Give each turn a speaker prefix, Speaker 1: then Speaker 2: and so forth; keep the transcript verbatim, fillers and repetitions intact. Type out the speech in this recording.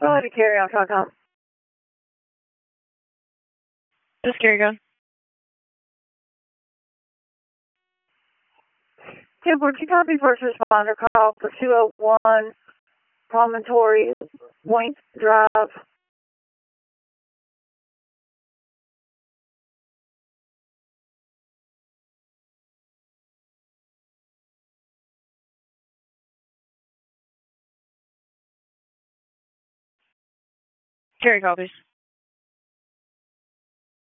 Speaker 1: Go ahead and carry on, Concom. Just carry on. ten fourteen, copy first responder call for two oh one Promontory Point Drive. Carry copies.